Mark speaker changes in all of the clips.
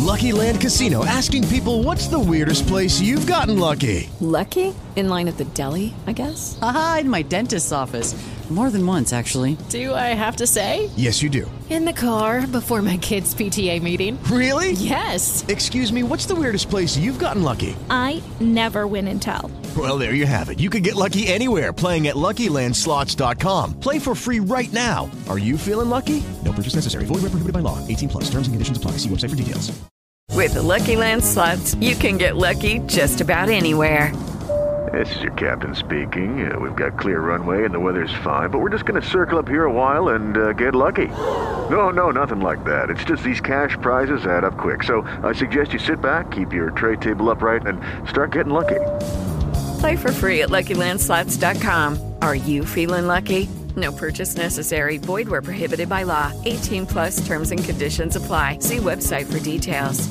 Speaker 1: Lucky Land Casino, asking people, what's the weirdest place you've gotten lucky?
Speaker 2: Lucky? In line at the deli, I guess?
Speaker 3: Aha, in my dentist's office. More than once, actually.
Speaker 2: Do I have to say?
Speaker 1: Yes, you do.
Speaker 2: In the car before my kids' PTA meeting.
Speaker 1: Really?
Speaker 2: Yes.
Speaker 1: Excuse me, what's the weirdest place you've gotten lucky?
Speaker 4: I never win and tell.
Speaker 1: Well, there you have it. You can get lucky anywhere, playing at LuckyLandSlots.com. Play for free right now. Are you feeling lucky? No purchase necessary. Void where prohibited by law. 18+. Terms and conditions apply. See website for details.
Speaker 5: With the Lucky Land Slots, you can get lucky just about anywhere.
Speaker 6: This is your captain speaking. We've got clear runway and the weather's fine, but we're just going to circle up here a while and get lucky. No, nothing like that. It's just these cash prizes add up quick. So I suggest you sit back, keep your tray table upright, and start getting lucky.
Speaker 5: Play for free at LuckyLandSlots.com. Are you feeling lucky? No purchase necessary. Void where prohibited by law. 18+ terms and conditions apply. See website for details.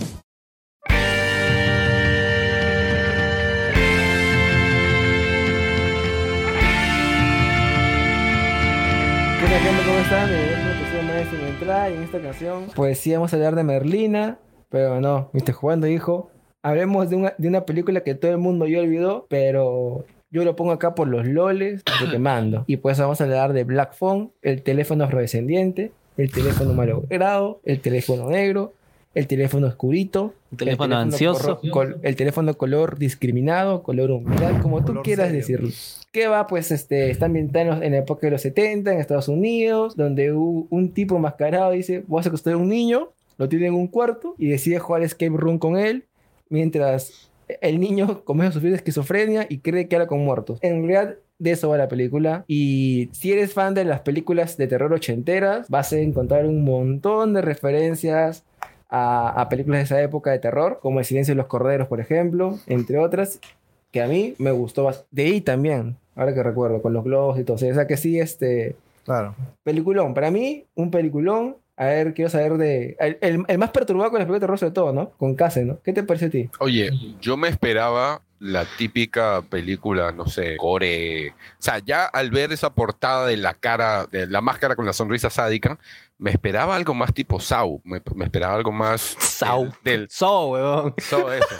Speaker 7: Hola, ¿qué onda? ¿Cómo están? Bienvenidos a un episodio más de Sin Entrar. Y en esta ocasión, pues sí vamos a hablar de Merlina, pero no, me estoy jugando, hijo. Hablemos de una película que todo el mundo ya olvidó, pero yo lo pongo acá por los loles de que mando. Y pues vamos a hablar de Black Phone, el teléfono afrodescendiente, el teléfono malogrado, el teléfono negro, el teléfono oscurito,
Speaker 8: el teléfono ansioso,
Speaker 7: el teléfono color discriminado, color humedad, como tú quieras serio decirlo. Que va, pues, está ambientado en la época de los 70 en Estados Unidos, donde un tipo enmascarado dice, voy a secuestrar a un niño, lo tiene en un cuarto y decide jugar escape room con él, mientras el niño comienza a sufrir de esquizofrenia y cree que habla con muertos. En realidad, de eso va la película. Y si eres fan de las películas de terror ochenteras, vas a encontrar un montón de referencias a películas de esa época de terror, como El silencio de los corderos, por ejemplo, entre otras, que a mí me gustó bastante. De ahí también, ahora que recuerdo, con los globos y todo. O sea que sí,
Speaker 9: claro.
Speaker 7: Peliculón. Para mí, un peliculón. A ver, quiero saber de... El más perturbado con las películas de terror sobre todo, ¿no? Con Case, ¿no? ¿Qué te parece a ti?
Speaker 10: Oye, yo me esperaba la típica película, no sé, gore. O sea, ya al ver esa portada de la cara, de la máscara con la sonrisa sádica, me esperaba algo más tipo Saw. Me esperaba algo más...
Speaker 8: Saw.
Speaker 10: Saw,
Speaker 8: weón.
Speaker 10: Saw, eso.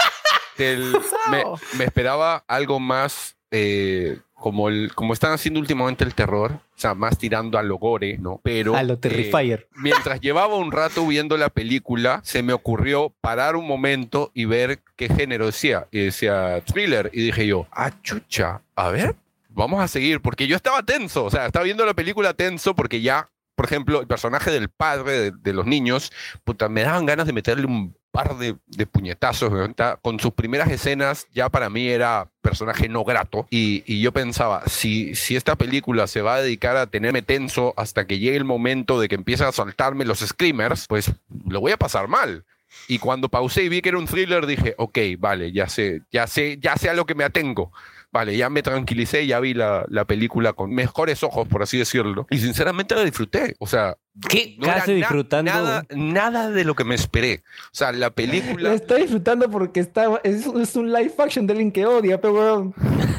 Speaker 10: Me esperaba algo más... como están haciendo últimamente el terror, o sea, más tirando a lo gore, ¿no? Pero
Speaker 8: a lo Terrifier.
Speaker 10: Mientras llevaba un rato viendo la película, se me ocurrió parar un momento y ver qué género decía. Y decía thriller. Y dije yo, chucha, a ver, vamos a seguir. Porque yo estaba tenso, o sea, estaba viendo la película tenso porque ya, por ejemplo, el personaje del padre de los niños, puta, me daban ganas de meterle un par de puñetazos, ¿verdad? Con sus primeras escenas ya para mí era personaje no grato y yo pensaba, si esta película se va a dedicar a tenerme tenso hasta que llegue el momento de que empiecen a soltarme los screamers, pues lo voy a pasar mal. Y cuando pausé y vi que era un thriller dije, ok, vale, ya sé a lo que me atengo. Vale, ya me tranquilicé, ya vi la película con mejores ojos, por así decirlo. Y sinceramente la disfruté. O sea,
Speaker 8: ¿qué? No casi disfrutando.
Speaker 10: Nada de lo que me esperé. O sea, la película...
Speaker 7: La estoy disfrutando porque es un live action de alguien que odia, pero weón.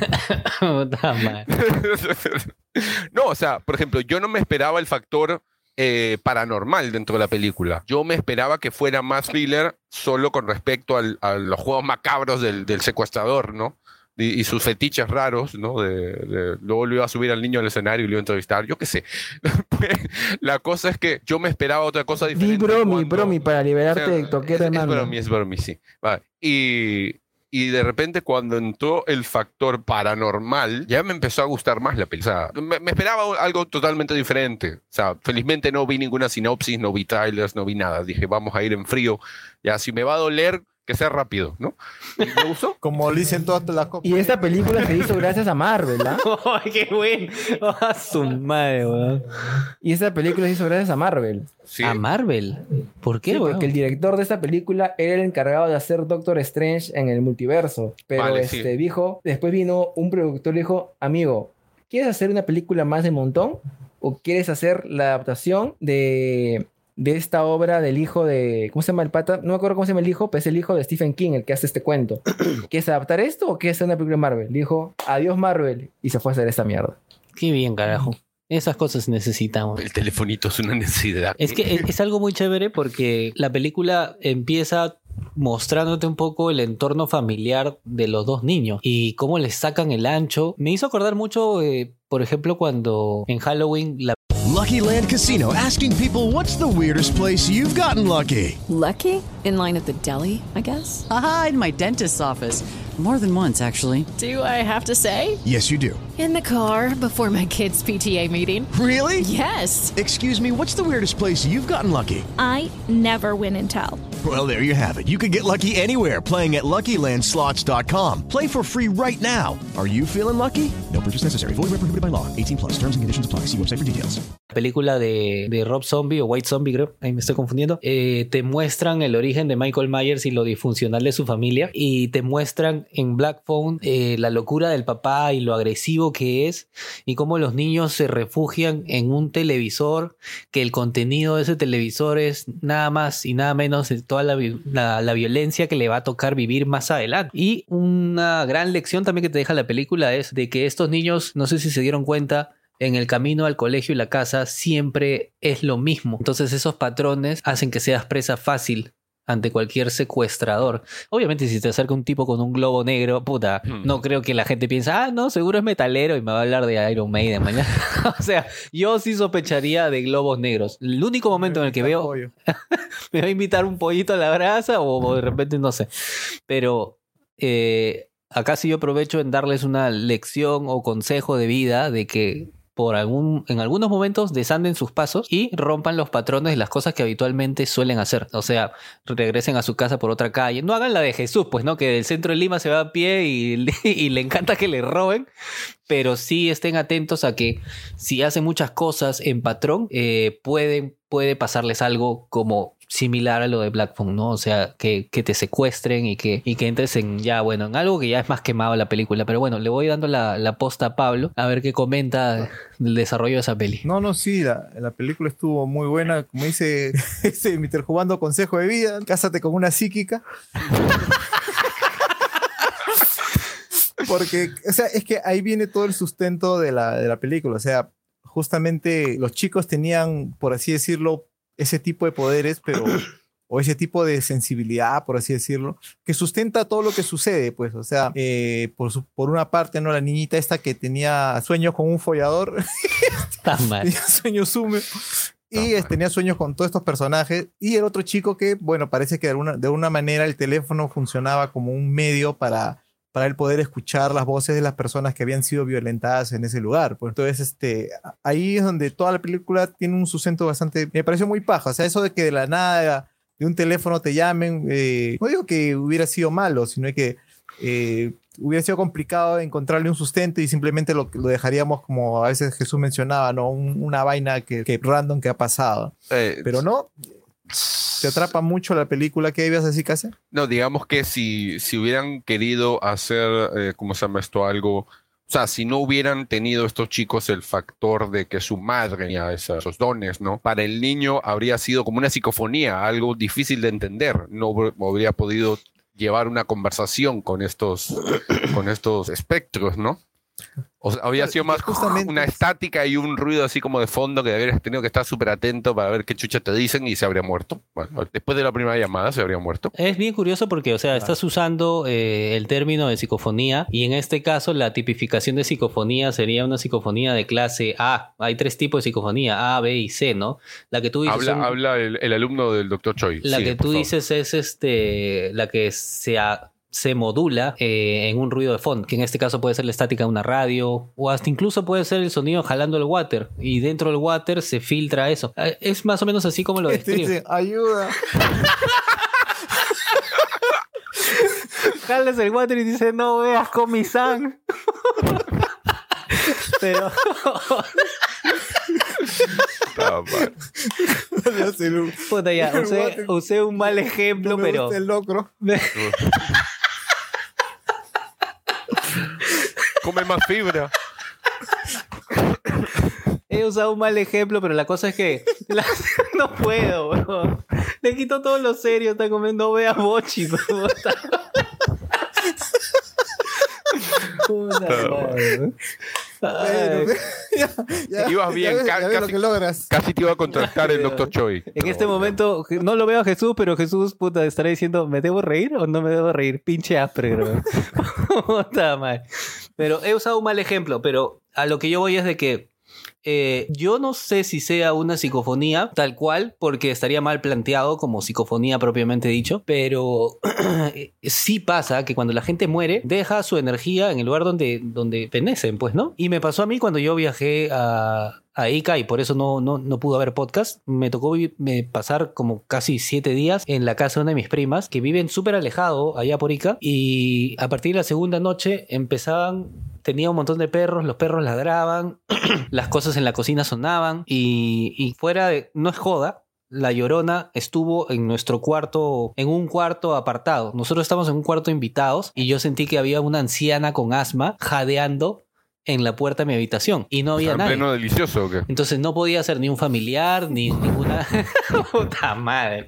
Speaker 10: No, o sea, por ejemplo, yo no me esperaba el factor paranormal dentro de la película. Yo me esperaba que fuera más thriller solo con respecto a los juegos macabros del secuestrador, ¿no? Y sus fetiches raros, ¿no? Luego le iba a subir al niño al escenario y le iba a entrevistar, yo qué sé. La cosa es que yo me esperaba otra cosa diferente.
Speaker 7: Di bromi, para liberarte de toquera de mano.
Speaker 10: Es bromi, sí. Vale. Y de repente cuando entró el factor paranormal, ya me empezó a gustar más la película. O sea, me esperaba algo totalmente diferente. O sea, felizmente no vi ninguna sinopsis, no vi trailers, no vi nada. Dije, vamos a ir en frío. Ya, si me va a doler, que sea rápido, ¿no? ¿Me gustó?
Speaker 9: Como dicen todas las copias.
Speaker 7: Y esta película se hizo gracias a Marvel, ¿ah?
Speaker 8: ¡Ay, qué bueno! Su madre, weón.
Speaker 7: Y esta película se hizo gracias a Marvel.
Speaker 8: ¿Sí? ¿A Marvel? ¿Por qué,
Speaker 7: sí,
Speaker 8: weón?
Speaker 7: Porque el director de esta película era el encargado de hacer Doctor Strange en el multiverso. Pero
Speaker 10: vale, sí.
Speaker 7: Dijo, después vino un productor y dijo, amigo, ¿quieres hacer una película más de montón? ¿O quieres hacer la adaptación de esta obra del hijo de... ¿Cómo se llama el pata? No me acuerdo cómo se llama el hijo, pero es el hijo de Stephen King, el que hace este cuento. ¿Quieres adaptar esto o quieres hacer una película de Marvel? Dijo, adiós Marvel, y se fue a hacer esta mierda.
Speaker 8: Qué bien, carajo. Esas cosas necesitamos.
Speaker 10: El telefonito es una necesidad.
Speaker 8: Es que es algo muy chévere porque la película empieza mostrándote un poco el entorno familiar de los dos niños y cómo les sacan el ancho. Me hizo acordar mucho, por ejemplo, cuando en Halloween
Speaker 1: Lucky Land Casino, asking people, what's the weirdest place you've gotten lucky?
Speaker 2: Lucky? In line at the deli, I guess?
Speaker 3: Aha, in my dentist's office. More than once, actually.
Speaker 2: Do I have to say?
Speaker 1: Yes, you do.
Speaker 2: In the car before my kids' PTA meeting.
Speaker 1: Really?
Speaker 2: Yes.
Speaker 1: Excuse me, what's the weirdest place you've gotten lucky?
Speaker 4: I never win and tell.
Speaker 1: Well, there you have it. You can get lucky anywhere, playing at LuckyLandSlots.com. Play for free right now. Are you feeling lucky? No purchase necessary. Void where prohibited by law. 18 plus. Terms and conditions apply. See website for details.
Speaker 8: película de Rob Zombie o White Zombie, creo, ahí me estoy confundiendo, te muestran el origen de Michael Myers y lo disfuncional de su familia, y te muestran en Black Phone la locura del papá y lo agresivo que es, y cómo los niños se refugian en un televisor, que el contenido de ese televisor es nada más y nada menos de toda la violencia que le va a tocar vivir más adelante. Y una gran lección también que te deja la película es de que estos niños, no sé si se dieron cuenta, en el camino al colegio y la casa siempre es lo mismo. Entonces esos patrones hacen que seas presa fácil ante cualquier secuestrador. Obviamente si te acerca un tipo con un globo negro, puta, no creo que la gente piense, no, seguro es metalero y me va a hablar de Iron Maiden mañana. O sea, yo sí sospecharía de globos negros. El único momento en el que veo me va a invitar un pollito a la brasa o de repente no sé. Pero acá sí yo aprovecho en darles una lección o consejo de vida de que en algunos momentos desanden sus pasos y rompan los patrones de las cosas que habitualmente suelen hacer. O sea, regresen a su casa por otra calle. No hagan la de Jesús, pues, ¿no? Que del centro de Lima se va a pie y le encanta que le roben. Pero sí estén atentos a que si hacen muchas cosas en patrón, puede pasarles algo como similar a lo de Black Phone, ¿no? O sea, que te secuestren y que entres en en algo que ya es más quemado la película. Pero bueno, le voy dando la posta a Pablo a ver qué comenta del desarrollo de esa peli.
Speaker 9: No, sí, la película estuvo muy buena. Como dice Mr. Jugando, consejo de vida: cásate con una psíquica. Porque, o sea, es que ahí viene todo el sustento de la película. O sea, justamente los chicos tenían, por así decirlo, ese tipo de poderes, o ese tipo de sensibilidad, por así decirlo, que sustenta todo lo que sucede, pues. O sea, por una parte, ¿no? La niñita esta que tenía sueños con un follador.
Speaker 8: Tan mal.
Speaker 9: Tenía sueños húmedos. Y tenía sueños con todos estos personajes. Y el otro chico que, bueno, parece que de alguna manera el teléfono funcionaba como un medio para él poder escuchar las voces de las personas que habían sido violentadas en ese lugar. Pues entonces, ahí es donde toda la película tiene un sustento bastante... Me pareció muy paja. O sea, eso de que de la nada de un teléfono te llamen, no digo que hubiera sido malo, sino que hubiera sido complicado encontrarle un sustento y simplemente lo dejaríamos, como a veces Jesús mencionaba, ¿no? Una vaina que random que ha pasado. Pero no... ¿Te atrapa mucho la película? ¿Qué ibas a decir, Case?
Speaker 10: No, digamos que si hubieran querido hacer, ¿cómo se llama esto? Algo... O sea, si no hubieran tenido estos chicos el factor de que su madre tenía esos dones, ¿no? Para el niño habría sido como una psicofonía, algo difícil de entender. No habría podido llevar una conversación con estos espectros, ¿no? O sea, habría sido más una estática y un ruido así como de fondo que habrías tenido que estar súper atento para ver qué chucha te dicen y se habría muerto. Bueno, después de la primera llamada se habría muerto.
Speaker 8: Es bien curioso porque, o sea, estás usando el término de psicofonía y en este caso la tipificación de psicofonía sería una psicofonía de clase A. Hay 3 tipos de psicofonía, A, B y C, ¿no? La que tú dices...
Speaker 10: Habla el alumno del Dr. Choi.
Speaker 8: La que tú dices es la que se modula en un ruido de fondo, que en este caso puede ser la estática de una radio o hasta incluso puede ser el sonido jalando el water y dentro del water se filtra eso. Es más o menos así como lo describe.
Speaker 9: Dice, ayuda.
Speaker 8: Jalas el water y dice, no veas Komi-san. Pero... Puta, ya, usé un mal ejemplo, no pero...
Speaker 9: el locro.
Speaker 10: Come más fibra.
Speaker 8: He usado un mal ejemplo, pero la cosa es que no puedo, bro. Le quito todo lo serio, está comiendo vea bochi, bro. Puta madre.
Speaker 9: Bueno,
Speaker 10: Ibas bien,
Speaker 9: ya ves lo que logras.
Speaker 10: casi te iba a contratar el Dr. Choi.
Speaker 8: En este momento no lo veo a Jesús, pero Jesús, puta, estará diciendo, ¿me debo reír o no me debo reír? Pinche áspero. Puta madre. Pero he usado un mal ejemplo, pero a lo que yo voy es de que yo no sé si sea una psicofonía tal cual, porque estaría mal planteado como psicofonía propiamente dicho, pero sí pasa que cuando la gente muere, deja su energía en el lugar donde fenecen, pues, ¿no? Y me pasó a mí cuando yo viajé a Ica y por eso no pudo haber podcast. Me tocó pasar como casi 7 días en la casa de una de mis primas que viven súper alejado allá por Ica, y a partir de la segunda noche tenía un montón de perros, los perros ladraban, las cosas en la cocina sonaban y fuera de, no es joda, la Llorona estuvo en nuestro cuarto, en un cuarto apartado. Nosotros estamos en un cuarto invitados y yo sentí que había una anciana con asma jadeando en la puerta de mi habitación y no había nadie.
Speaker 10: ¿En pleno delicioso o qué?
Speaker 8: Entonces no podía ser ni un familiar ni ninguna... Puta madre.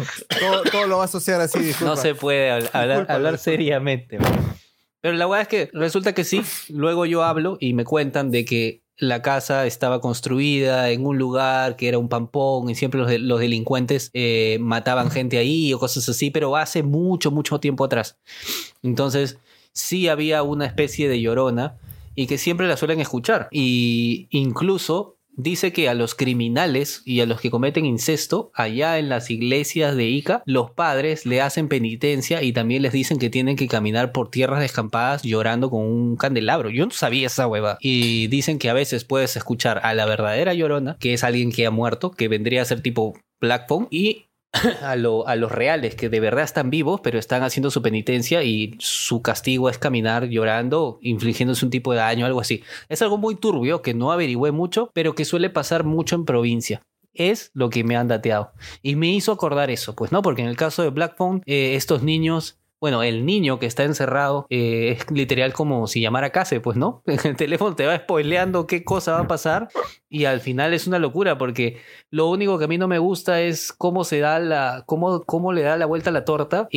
Speaker 9: Todo lo va a asociar así, disculpa.
Speaker 8: No se puede hablar seriamente. Pero la verdad es que resulta que sí. Luego yo hablo y me cuentan de que la casa estaba construida en un lugar que era un pampón y siempre los delincuentes mataban gente ahí o cosas así, pero hace mucho tiempo atrás. Entonces sí había una especie de llorona y que siempre la suelen escuchar. Y incluso dice que a los criminales y a los que cometen incesto, allá en las iglesias de Ica, los padres le hacen penitencia y también les dicen que tienen que caminar por tierras descampadas llorando con un candelabro. Yo no sabía esa hueva. Y dicen que a veces puedes escuchar a la verdadera llorona, que es alguien que ha muerto, que vendría a ser tipo Black Phone, y a los reales que de verdad están vivos pero están haciendo su penitencia y su castigo es caminar llorando, infligiéndose un tipo de daño, algo así. Es algo muy turbio que no averigüé mucho, pero que suele pasar mucho en provincia. Es lo que me han dateado y me hizo acordar eso, pues no, porque en el caso de Black Phone, estos niños, bueno, el niño que está encerrado es literal como si llamara Case, pues no, el teléfono te va spoileando qué cosa va a pasar y al final es una locura porque lo único que a mí no me gusta es cómo se da cómo le da la vuelta a la torta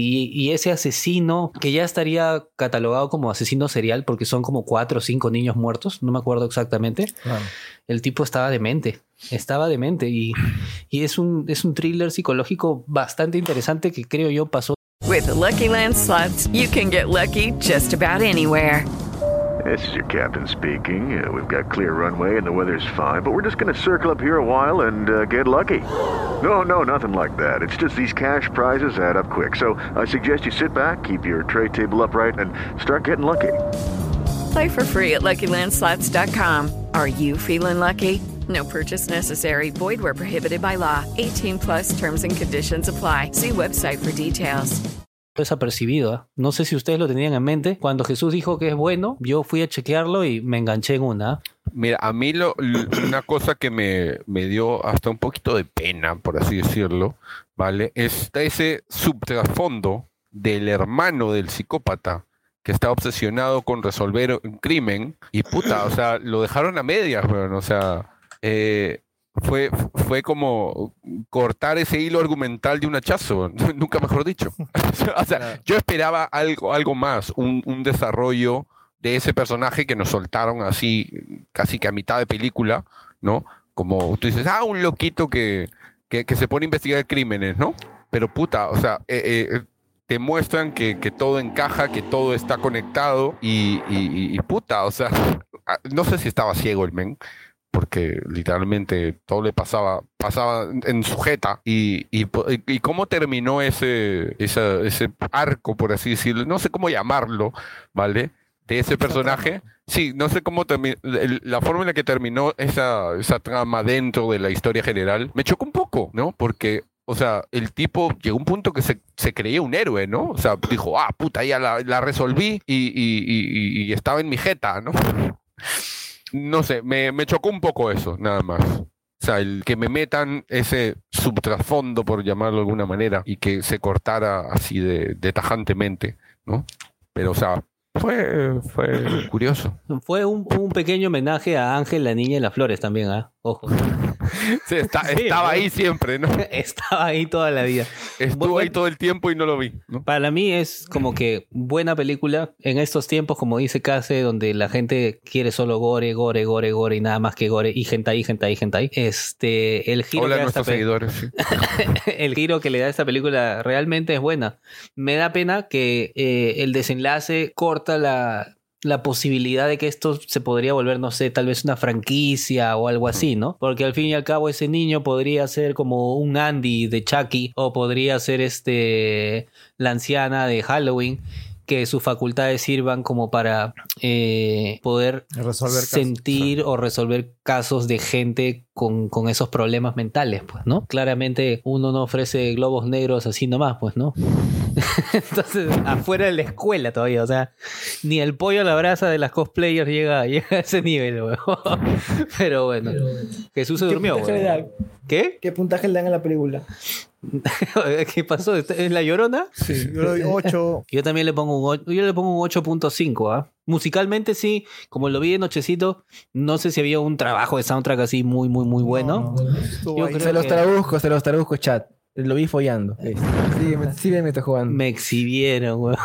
Speaker 8: y ese asesino que ya estaría catalogado como asesino serial porque son como 4 o 5 niños muertos, no me acuerdo exactamente. Claro. El tipo estaba demente y es un thriller psicológico bastante interesante que creo yo pasó.
Speaker 5: With the Lucky Land Slots, you can get lucky just about anywhere.
Speaker 6: This is your captain speaking. We've got clear runway and the weather's fine, but we're just going to circle up here a while and get lucky. No, nothing like that. It's just these cash prizes add up quick. So I suggest you sit back, keep your tray table upright, and start getting lucky.
Speaker 5: Play for free at LuckyLandSlots.com. Are you feeling lucky? No purchase necessary. Void where prohibited by law. 18 plus terms and conditions apply. See website for details.
Speaker 8: Desapercibido, ¿eh? No sé si ustedes lo tenían en mente. Cuando Jesús dijo que es bueno, yo fui a chequearlo y me enganché en una.
Speaker 10: Mira, a mí una cosa que me dio hasta un poquito de pena, por así decirlo, ¿vale? Está ese subtrasfondo del hermano del psicópata que está obsesionado con resolver un crimen y puta, o sea, lo dejaron a medias, bueno, o sea, fue como cortar ese hilo argumental de un hachazo, nunca mejor dicho. O sea, yo esperaba algo más, un desarrollo de ese personaje que nos soltaron así, casi que a mitad de película, ¿no? Como tú dices, un loquito que se pone a investigar crímenes, ¿no? Pero puta, o sea, te muestran que todo encaja, que todo está conectado y puta, o sea, no sé si estaba ciego el men, porque literalmente todo le pasaba en su jeta y cómo terminó ese arco, por así decirlo, no sé cómo llamarlo, ¿vale? De ese personaje, sí, no sé cómo la forma en la que terminó esa trama dentro de la historia general, me chocó un poco, ¿no? Porque, o sea, el tipo llegó a un punto que se creía un héroe, ¿no? O sea, dijo, puta, ya la resolví y estaba en mi jeta, ¿no? No sé, me chocó un poco eso, nada más. O sea, el que me metan ese subtrasfondo, por llamarlo de alguna manera, y que se cortara así de tajantemente, ¿no? Pero, o sea, fue curioso.
Speaker 8: Fue un pequeño homenaje a Ángel, la niña y las flores también, ¿eh? Ojo.
Speaker 10: Sí, estaba ahí siempre, ¿no?
Speaker 8: Estaba ahí toda la vida.
Speaker 10: Estuvo ahí todo el tiempo y no lo vi, ¿no?
Speaker 8: Para mí es como que buena película en estos tiempos, como dice Case, donde la gente quiere solo gore y nada más que gore y hentai. El giro
Speaker 10: Hola
Speaker 8: que
Speaker 10: a
Speaker 8: da
Speaker 10: nuestros seguidores. Sí.
Speaker 8: el giro que le da esta película realmente es buena. Me da pena que el desenlace corta la posibilidad de que esto se podría volver, no sé, tal vez una franquicia o algo así, ¿no? Porque al fin y al cabo ese niño podría ser como un Andy de Chucky o podría ser la anciana de Halloween, que sus facultades sirvan como para poder sentir o resolver casos de gente con esos problemas mentales, pues, ¿no? Claramente uno no ofrece globos negros así nomás, pues, ¿no? Entonces, afuera de la escuela todavía, o sea, ni el pollo a la brasa de las cosplayers llega a ese nivel, weón. Pero bueno, Jesús se durmió, weón. ¿Qué?
Speaker 7: ¿Qué puntaje le dan a la película?
Speaker 8: ¿Qué pasó? ¿Es la Llorona?
Speaker 9: Sí, yo le doy 8.
Speaker 8: Yo también le pongo un 8.5, ¿ah? Musicalmente sí, como lo vi de nochecito, no sé si había un trabajo de soundtrack así muy bueno.
Speaker 7: Yo creo se los traduzco, chat. Lo vi follando. Sí, me está jugando.
Speaker 8: Me exhibieron, weón.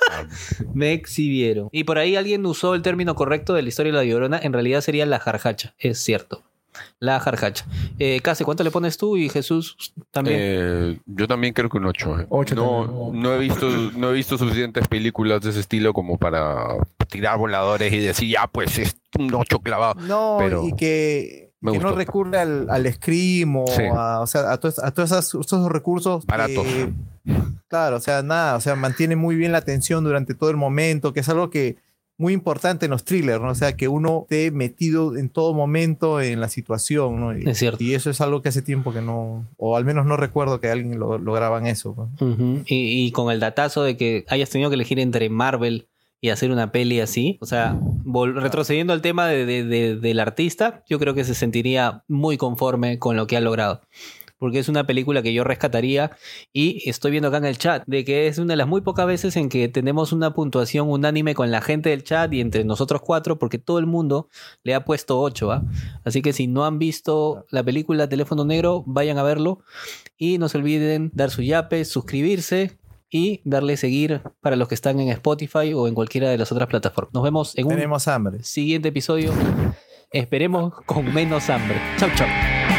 Speaker 8: Me exhibieron. Y por ahí alguien usó el término correcto de la historia de la Llorona. En realidad sería la jarjacha, es cierto. La jarjacha. Case, ¿cuánto le pones tú? Y Jesús también.
Speaker 10: Yo también creo que un 8.
Speaker 7: 8
Speaker 10: no he visto suficientes películas de ese estilo como para tirar voladores y decir, ya, pues es un 8 clavado.
Speaker 9: No, pero y que no recurre al scream o sí. a todos esos recursos
Speaker 10: baratos.
Speaker 9: Claro, o sea, nada, o sea, mantiene muy bien la atención durante todo el momento, que es algo que muy importante en los thrillers, ¿no? O sea, que uno esté metido en todo momento en la situación, ¿no?
Speaker 8: Es cierto.
Speaker 9: Y eso es algo que hace tiempo que no, o al menos no recuerdo que alguien lograban eso, ¿no?
Speaker 8: Uh-huh. Y con el datazo de que hayas tenido que elegir entre Marvel y hacer una peli así, o sea, retrocediendo al tema del artista, yo creo que se sentiría muy conforme con lo que ha logrado. Porque es una película que yo rescataría y estoy viendo acá en el chat de que es una de las muy pocas veces en que tenemos una puntuación unánime con la gente del chat y entre nosotros 4 porque todo el mundo le ha puesto 8, ¿ah? Así que si no han visto la película Teléfono Negro, vayan a verlo y no se olviden dar su yape, suscribirse y darle seguir para los que están en Spotify o en cualquiera de las otras plataformas. Nos vemos en un
Speaker 9: hambre.
Speaker 8: Siguiente episodio. Esperemos con menos hambre. Chau.